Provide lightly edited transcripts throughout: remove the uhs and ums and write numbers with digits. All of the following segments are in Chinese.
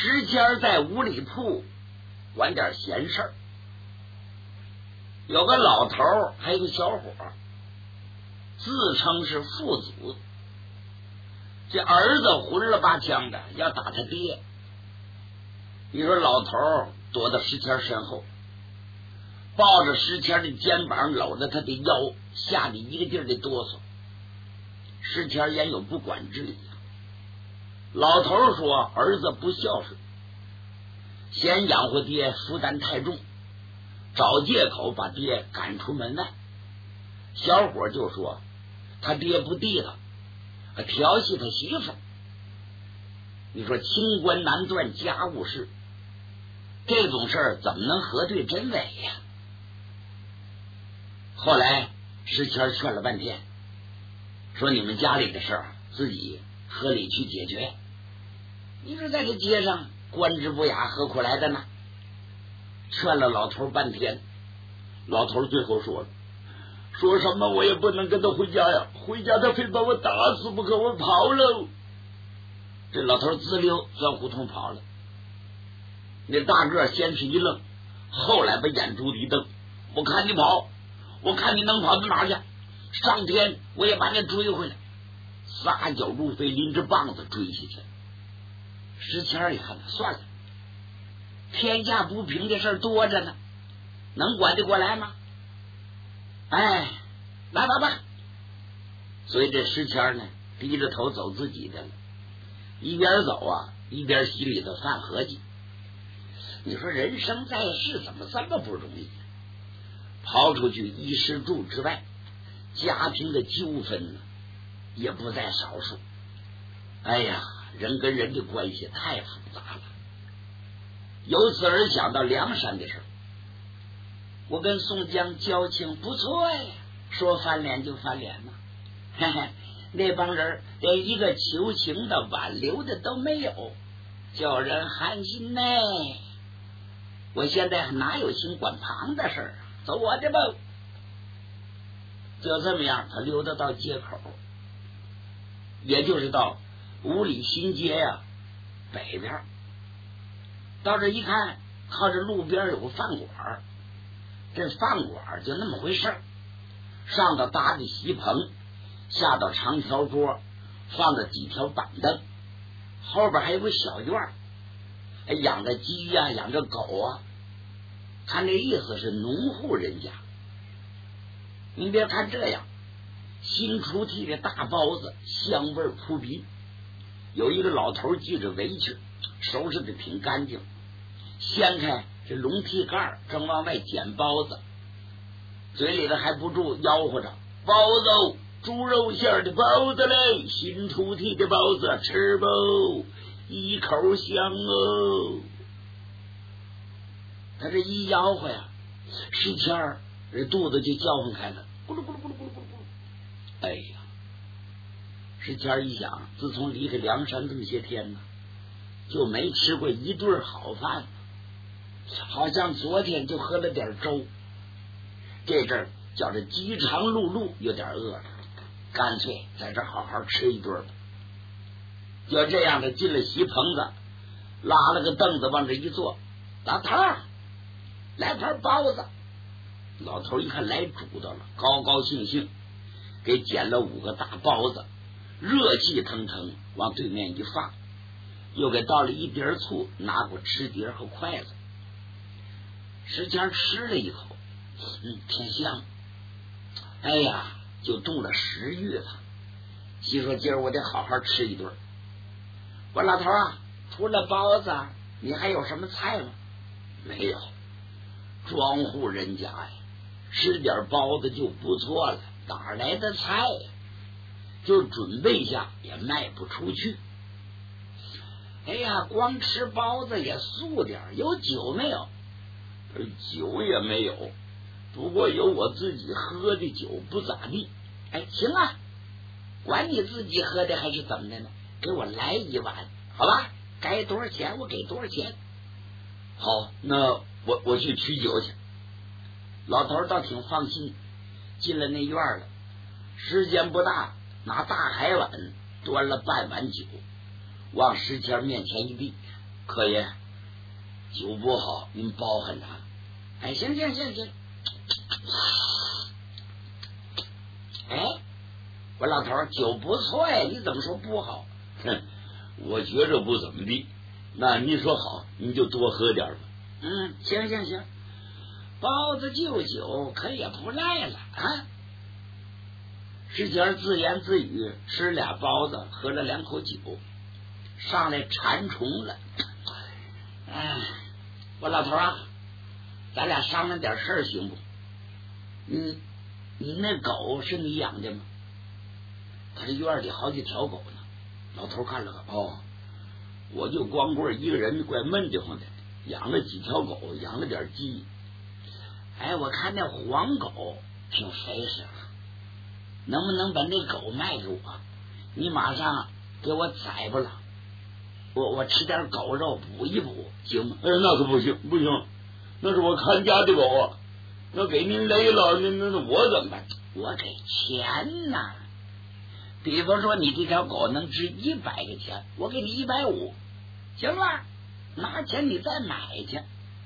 石谦在五里铺管点闲事儿，有个老头还有个小伙，自称是父祖。这儿子混了八腔的要打他爹，你说老头躲到石谦身后，抱着石谦的肩膀，搂着他的腰，吓得一个劲儿的哆嗦。石谦焉有不管之理啊？老头说儿子不孝顺，嫌养活爹负担太重，找借口把爹赶出门外。小伙就说他爹不地道，调戏他媳妇。你说清官难断家务事，这种事儿怎么能核对真伪呀？后来石谦劝了半天，说你们家里的事儿自己合理去解决。你说在这街上官之不雅，何苦来的呢？劝了老头半天，老头最后说了，说什么我也不能跟他回家呀，回家他非把我打死不可，我跑喽。这老头滋溜钻胡同跑了。那大个先是一愣，后来把眼珠子一瞪，我看你跑，我看你能跑到哪儿去，上天我也把你追回来。撒脚如飞，拎着棒子追下去。石谦一看算了，天下不平的事多着呢，能管得过来吗？哎，来吧。所以这石谦呢低着头走自己的了，一边走啊一边心里头犯合计。你说人生在世怎么这么不容易？刨出去衣食住之外，家庭的纠纷呢也不在少数。哎呀，人跟人的关系太复杂了。由此而想到梁山的事儿，我跟宋江交情不错呀，说翻脸就翻脸嘛。嘿嘿，那帮人连一个求情的挽留的都没有，叫人寒心呢。我现在哪有心管旁的事儿啊？走我这吧。就这么样，他溜达到街口，也就是到五里新街呀北边。到这一看，靠着路边有个饭馆，这饭馆就那么回事，上头搭着席棚，下到长条桌，放着几条板凳，后边还有个小院，还养着鸡呀，养着狗啊。看这意思是农户人家。您别看这样，新出屉的大包子香味扑鼻，有一个老头系着围裙，收拾的挺干净，掀开这笼屉盖，正往外捡包子，嘴里头还不住吆喝着，包子，猪肉馅的包子嘞，新出屉的包子吃不，一口香哦。他这一吆喝呀，石谦这肚子就叫唤开了，咕噜咕噜咕噜咕噜咕噜咕噜。哎呀，石谦一想，自从离开梁山这些天呢，就没吃过一顿好饭，好像昨天就喝了点粥，这阵觉着饥肠辘辘，有点饿了，干脆在这好好吃一顿吧。就这样的进了席棚子，拉了个凳子往这一坐，老头来盘包子。老头一看来主的了，高高兴兴给捡了5个大包子，热气腾腾往对面一放，又给倒了一碟醋，拿过吃碟和筷子。石谦吃了一口，挺香。哎呀，就动了食欲了，心说今儿我得好好吃一顿。我老头啊，除了包子你还有什么菜吗？没有，庄户人家呀，吃点包子就不错了，哪来的菜呀？就准备下也卖不出去。哎呀，光吃包子也素点，有酒没有？酒也没有，不过有我自己喝的酒，不咋地。哎，行啊，管你自己喝的还是怎么的呢？给我来一碗，好吧？该多少钱我给多少钱。好，那我去取酒去。老头倒挺放心，进了那院了。时间不大，拿大海碗端了半碗酒，往石谦面前一递， 可爷酒不好，您包涵他。哎，行，哎，我老头酒不错呀，你怎么说不好？ 哼，我觉着不怎么地。那你说好，你就多喝点吧。 行，包子就酒，可也不赖了啊。石家自言自语，吃俩包子，喝了2口酒，上来馋虫了。我老头啊，咱俩商量点事儿行不？你那狗是你养的吗？他这院里好几条狗呢。老头看了看，我就光棍一个人，怪闷得慌的，养了几条狗，养了点鸡。哎，我看那黄狗挺肥实了，能不能把那狗卖给我？你马上给我宰不了，我吃点狗肉补一补，行吗？ 那可不行，那是我看家的狗啊，那给您勒了，那我怎么办？ 我给钱呐，比方说你这条狗能值100个钱，我给你150，行了，拿钱你再买去。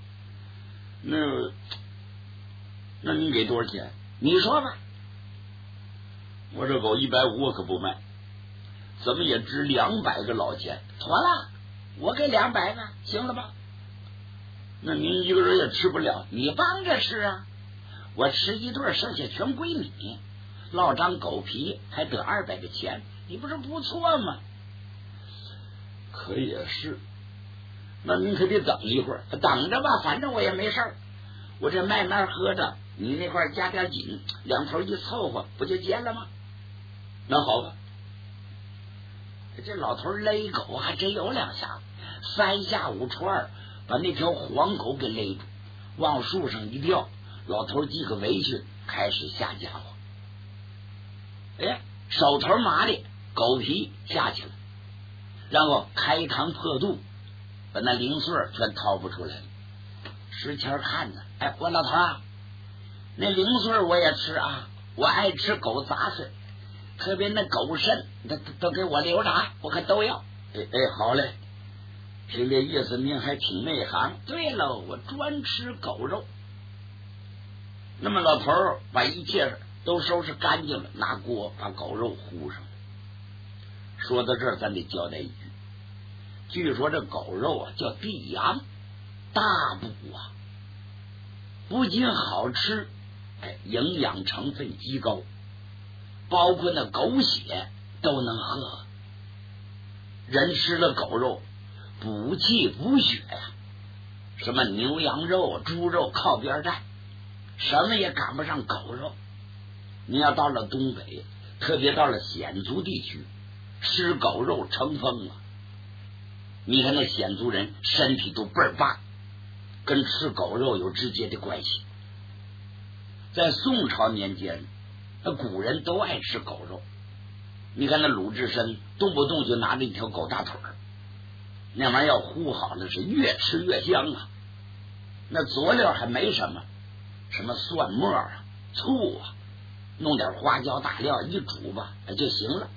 那您给多少钱？ 你说吧。 我这狗150我可不卖，怎么也值200个老钱。 妥了，我给200个，行了吧？ 那您一个人也吃不了， 你帮着吃啊，我吃一顿，剩下全归你。落张狗皮还得200个钱，你不是不错吗？ 可也是，那您可得等一会儿。 等着吧，反正我也没事儿，我这慢慢喝着，你那块加点紧，2头一凑合，不就结了吗？ 那好吧。 这老头勒狗还真有2下，3下5除2把那条黄狗给勒住，往树上一吊，老头系个围裙，开始下家伙。哎，手头麻利，狗皮下去了，然后开膛破肚，把那零碎全掏不出来了。石谦看着，哎，我老头啊，那零碎我也吃啊，我爱吃狗杂碎，特别那狗肾，都给我留着，我可都要。 哎，好嘞，听这意思您还挺内行。 对喽，我专吃狗肉。 那么老头把一切都收拾干净了，拿锅把狗肉糊上了。说到这儿，咱得交代一句，据说这狗肉啊叫地羊，大补啊，不仅好吃，营养成分极高，包括那狗血都能喝。人吃了狗肉补气补血呀，什么牛羊肉猪肉靠边站，什么也赶不上狗肉。你要到了东北，特别到了鲜族地区，吃狗肉成风了。你看那鲜族人身体都倍儿棒，跟吃狗肉有直接的关系。在宋朝年间，那古人都爱吃狗肉。你看那鲁智深动不动就拿着一条狗大腿儿，那玩意儿要烀好了是越吃越香啊。那佐料还没什么，什么蒜末啊、醋啊，弄点花椒大料一煮吧就行了。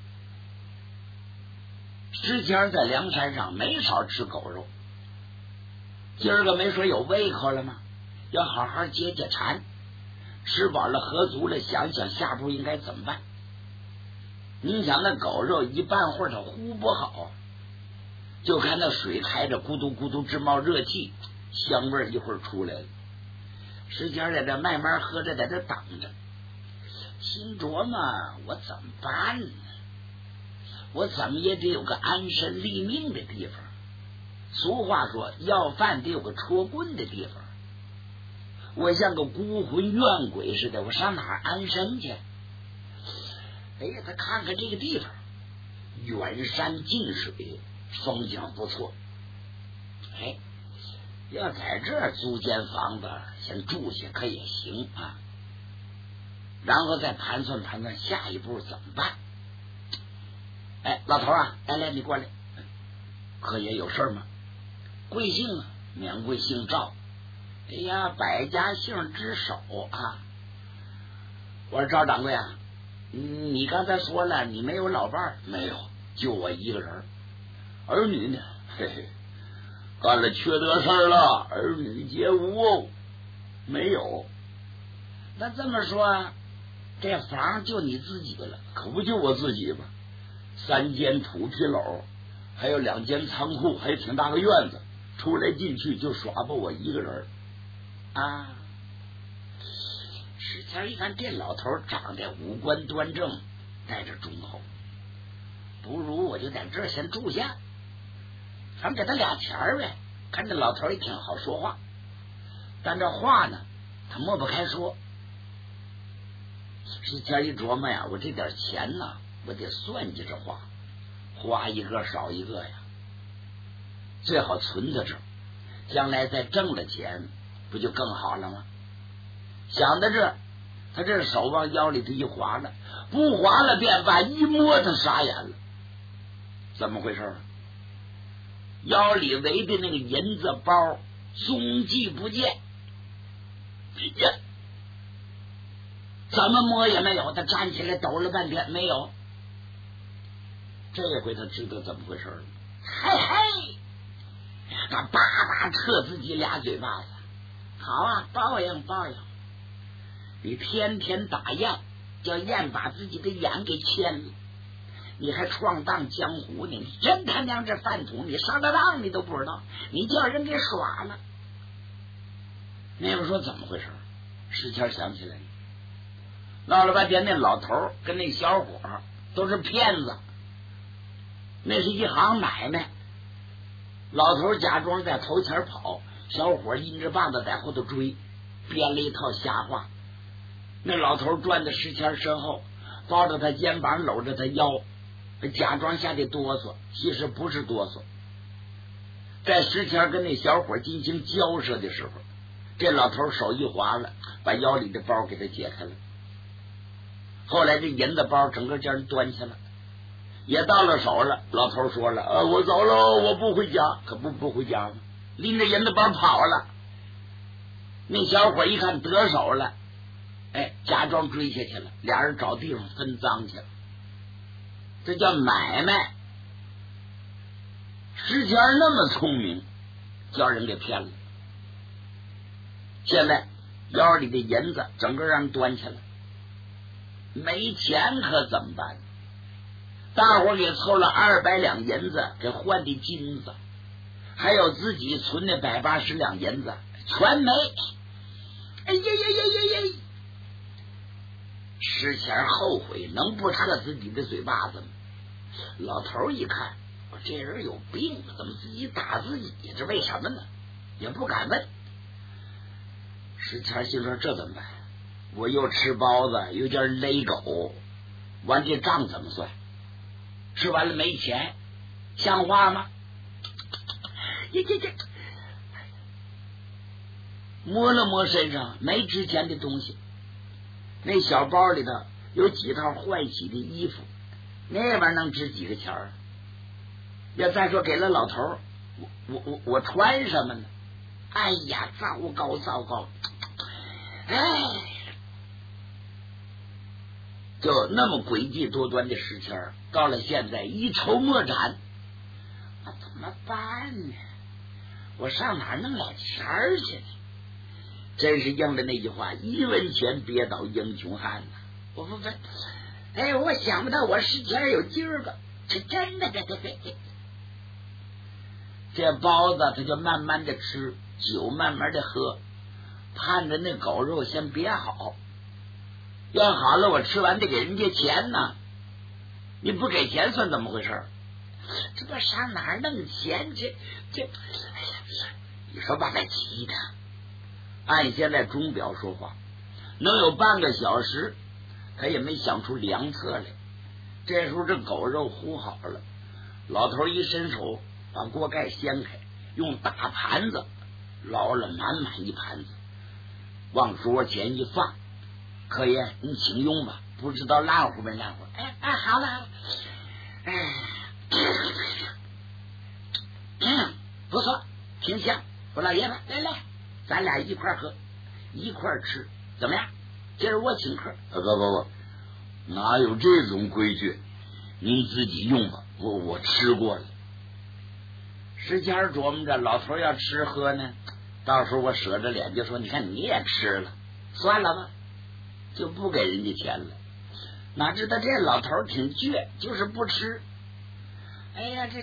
之前在梁山上没少吃狗肉，今儿个没说有胃口了吗？要好好解解馋，吃饱了喝足了，想想下步应该怎么办。你想那狗肉一半会儿它烀不好，就看那水开着咕嘟咕嘟直冒热气，香味一会儿出来了。石家在这慢慢喝着，在这等着，心琢磨我怎么办呢？我怎么也得有个安身立命的地方。俗话说要饭得有个戳棍的地方，我像个孤魂怨鬼似的，我上哪儿安身去？哎呀，他看看这个地方，远山近水，风景不错。哎，要在这儿租间房子先住下可也行啊。然后再盘算盘算下一步怎么办。哎，老头啊，来你过来。可也有事吗？贵姓啊？免贵姓赵。哎呀，百家姓之首啊。我说赵掌柜啊，你刚才说了你没有老伴儿？ 没有，就我一个人。儿女呢？嘿嘿， 干了缺德事了，儿女皆无。没有。 那这么说，这房就你自己了？ 可不就我自己吗？3间土坯楼，还有2间仓库，还有挺大个院子，出来进去就耍吧我一个人啊。石谦一看这老头长得五官端正，带着忠厚，不如我就在这儿先住下，咱给他俩钱呗。看这老头也挺好说话，但这话呢，他抹不开说。石谦一琢磨呀，我这点钱呢，我得算计着花，花一个少一个呀，最好存在这儿，将来再挣了钱，不就更好了吗？想到这，他这手往腰里头一划了，不划了便罢，一摸他傻眼了，怎么回事？腰里围的那个银子包踪迹不见，呀，怎么摸也没有。他站起来抖了半天，没有。这回他知道怎么回事了，嘿嘿，他叭叭撤自己俩嘴巴子。好啊，报应报应！你天天打雁，叫雁把自己的眼给牵了，你还闯荡江湖呢！你真他娘这饭桶，你上了当你都不知道，你叫人给耍了。那个说怎么回事？石谦想起来了，闹了半天，那老头跟那小伙都是骗子，那是一行买卖。老头假装在头前跑，小伙拎着棒子在后头追，编了一套瞎话。那老头转到石谦身后，抱着他肩膀，搂着他腰，假装吓得哆嗦，其实不是哆嗦。在石谦跟那小伙进行交涉的时候，这老头手一滑了，把腰里的包给他解开了。后来这银子包整个叫人端去了，也到了手了。老头说了：“我走了，我不回家。”可不回家吗？拎着银子包跑了。那小伙一看得手了，假装追下去了，俩人找地方分赃去了。这叫买卖。石谦那么聪明，叫人给骗了。现在腰里的银子整个让人端去了，没钱可怎么办？大伙给凑了200两银子给换的金子，还有自己存的180两银子全没。哎呀呀呀呀呀！石谦后悔，能不撤自己的嘴巴子吗？老头一看，我这人有病，怎么自己打自己？这为什么呢？也不敢问。石谦心说这怎么办？我又吃包子，又叫人勒狗，完这账怎么算？吃完了没钱，像话吗？这摸了摸身上没值钱的东西，那小包里头有几套换洗的衣服，那玩意儿能值几个钱儿？要再说给了老头，我穿什么呢？哎呀，糟糕！就那么诡计多端的石谦，到了现在一筹莫展，那怎么办呢？我上哪弄俩钱儿去呢？真是应了那句话，1文钱憋倒英雄汉呐！我想不到我石谦有今儿个，是真的。这包子他就慢慢的吃，酒慢慢的喝，盼着那狗肉先别好，要好了我吃完得给人家钱呢。你不给钱算怎么回事？这不上哪儿弄钱？这你说把他急的，按现在钟表说话，能有半个小时，他也没想出良策来。这时候这狗肉烀好了，老头一伸手把锅盖掀开，用大盘子捞了满一盘子，往桌前一放。客爷，你请用吧，不知道烂乎没烂乎？好了，不错，挺香。我老爷子，来，咱俩一块喝，一块吃，怎么样？今儿我请客。 不，哪有这种规矩？您自己用吧，我吃过了。 石谦琢磨着，老头要吃喝呢，到时候我舍着脸就说，你看你也吃了，算了吧，就不给人家钱了。哪知道这老头挺倔，就是不吃。哎呀，这，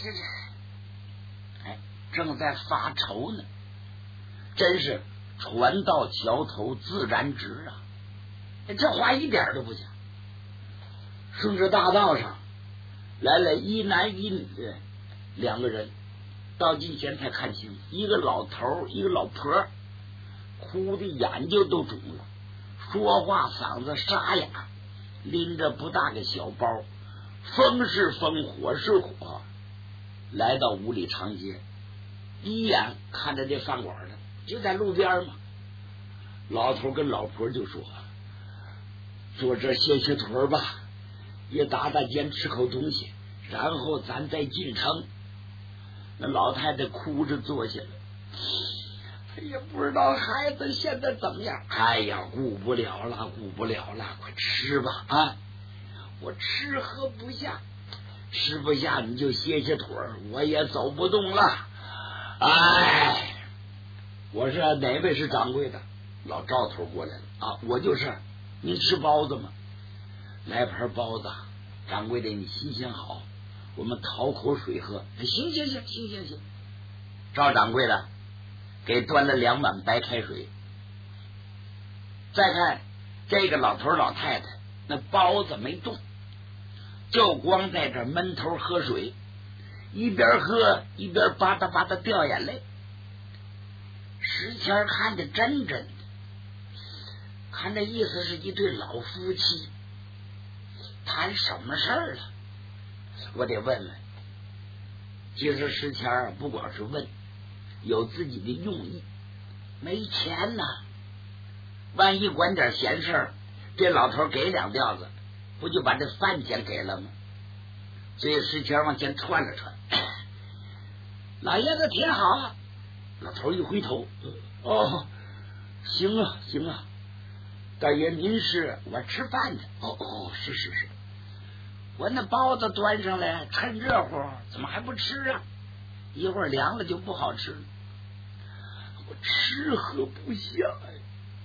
哎，正在发愁呢，真是船到桥头自然直啊！这话一点都不假。顺着大道上来了一男一女两个人，到近前才看清，一个老头一个老婆，哭的眼睛都肿了，说话嗓子沙哑，拎着不大个小包，风是风火是火，来到五里长街，一眼看着这饭馆了，就在路边嘛。老头跟老婆就说，坐这歇歇腿吧，也打打尖吃口东西，然后咱再进城。那老太太哭着坐下了，也不知道孩子现在怎么样。哎呀，顾不了了，快吃吧啊！我吃喝不下，吃不下你就歇歇腿，我也走不动了。哎，我说哪位是掌柜的？老赵头过来了啊，我就是。您吃包子吗？来盘包子，掌柜的你心情好，我们讨口水喝。行。赵掌柜的给端了2碗白开水。再看这个老头老太太，那包子没动，就光在这闷头喝水，一边喝一边吧嗒吧嗒掉眼泪。石谦看着真的，看这意思是一对老夫妻谈什么事儿了，我得问问。其实石谦不光是问，有自己的用意，没钱呐，万一管点闲事儿，这老头给2吊子，不就把这饭钱给了吗？所以石谦往前窜了窜，老爷子挺好啊。老头一回头，哦，行啊，大爷您是？我吃饭去。哦，是，我那包子端上来，趁热乎，怎么还不吃啊？一会儿凉了就不好吃了。我吃喝不下呀。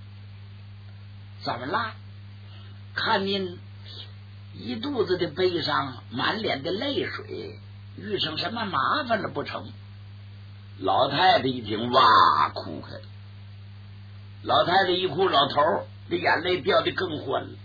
怎么了？看您一肚子的悲伤，满脸的泪水，遇上什么麻烦了不成？老太太一听，哇，哭开了。老太太一哭，老头这眼泪掉得更欢了。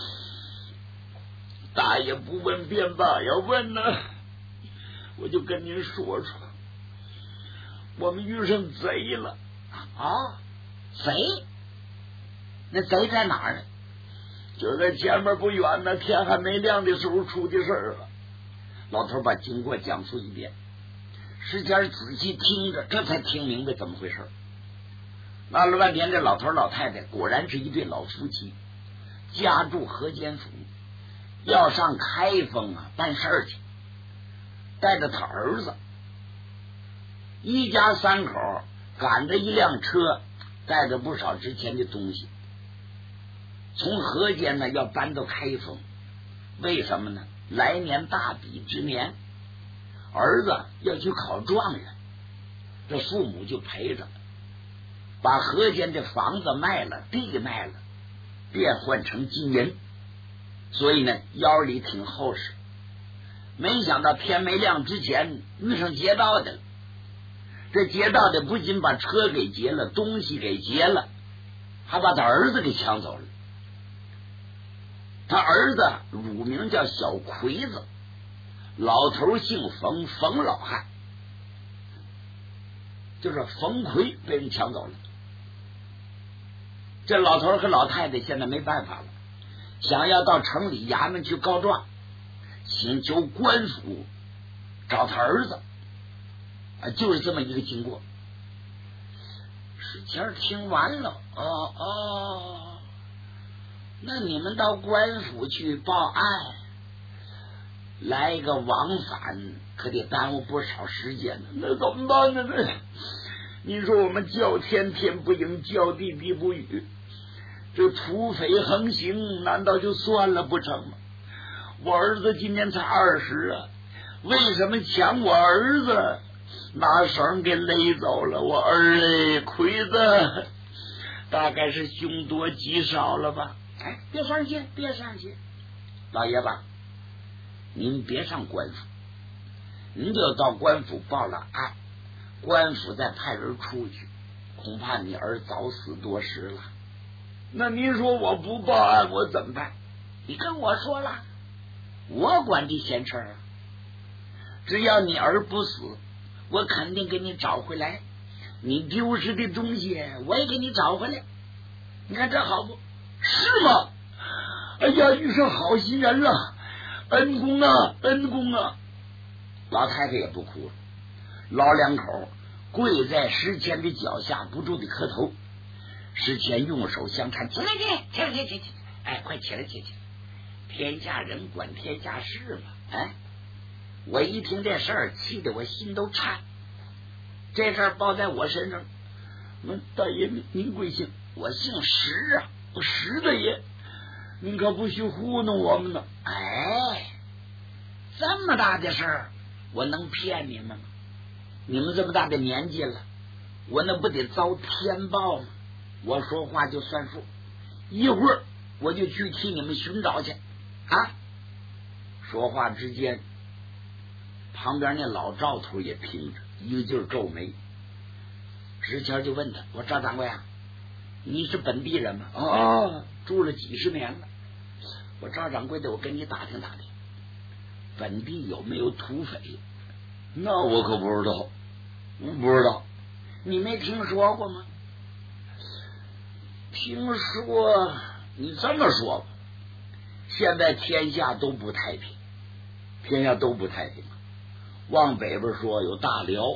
大爷不问便罢，要问呢，我就跟您说，我们遇上贼了啊！贼？那贼在哪儿呢？就在前面不远呢，天还没亮的时候出的事儿了。老头把经过讲述一遍，石谦仔细听着，这才听明白怎么回事。闹了半天，这老头老太太果然是一对老夫妻，家住河间府，要上开封啊办事儿去，带着他儿子，一家3口赶着一辆车，带着不少值钱的东西，从河间呢要搬到开封。为什么呢？来年大比之年，儿子要去考状元，这父母就陪着，把河间的房子卖了，地卖了，变换成金银，所以呢腰里挺厚实。没想到天没亮之前遇上劫道的了。这劫道的不仅把车给劫了，东西给劫了，还把他儿子给抢走了。他儿子乳名叫小魁子，老头姓冯，冯老汉，就是冯奎被人抢走了。这老头和老太太现在没办法了，想要到城里衙门去告状，请求官府找他儿子，就是这么一个经过。石谦听完了，那你们到官府去报案，来一个往返，可得耽误不少时间呢。那怎么办呢？你说我们叫天天不应，叫地地不语，这土匪横行，难道就算了不成吗？我儿子今年才20啊，为什么抢我儿子？ 拿绳给勒走了我儿嘞，亏的大概是凶多吉少了吧？哎，别上心，别上心，老爷吧，您别上官府，您就到官府报了案，官府再派人出去，恐怕你儿早死多时了。那您说我不报案我怎么办？你跟我说了，我管这闲事啊，只要你儿不死，我肯定给你找回来，你丢失的东西我也给你找回来，你看这好不是吗？哎呀，遇上好心人了，恩公啊，恩公啊！老太太也不哭了，老两口跪在石谦的脚下不住的磕头。石谦用手相搀，起来起来，哎，快起来起来！天下人管天下事嘛，哎，我一听这事儿，气得我心都颤。这事儿报在我身上，大爷您贵姓？我姓石啊，我石大爷，您可不许糊弄我们呢。哎，这么大的事儿，我能骗你们吗？你们这么大的年纪了，我那不得遭天报吗？我说话就算数，一会儿我就去替你们寻找去啊！说话之间，旁边那老赵头也听着，一个劲儿皱眉。石谦就问他：“我赵掌柜啊，你是本地人吗？”啊，住了几十年了。我赵掌柜的，我跟你打听打听，本地有没有土匪？那我可不知道，不知道。你没听说过吗？听说，你这么说吧，现在天下都不太平，天下都不太平。往北边说有大辽，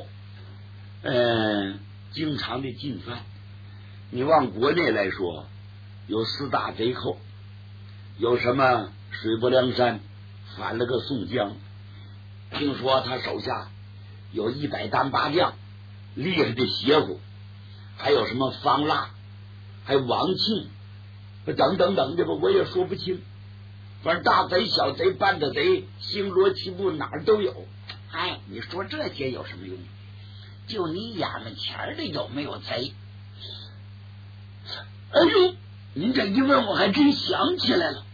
经常的进犯；你往国内来说，有四大贼寇，有什么水泊梁山反了个宋江，听说他手下有100单8将，厉害的邪乎，还有什么方腊，还有王庆等等等的吧，我也说不清。反正大贼小贼半的贼星罗棋布哪儿都有。哎，你说这些有什么用？就你眼门前的有没有贼？哎呦，您这一问我还真想起来了，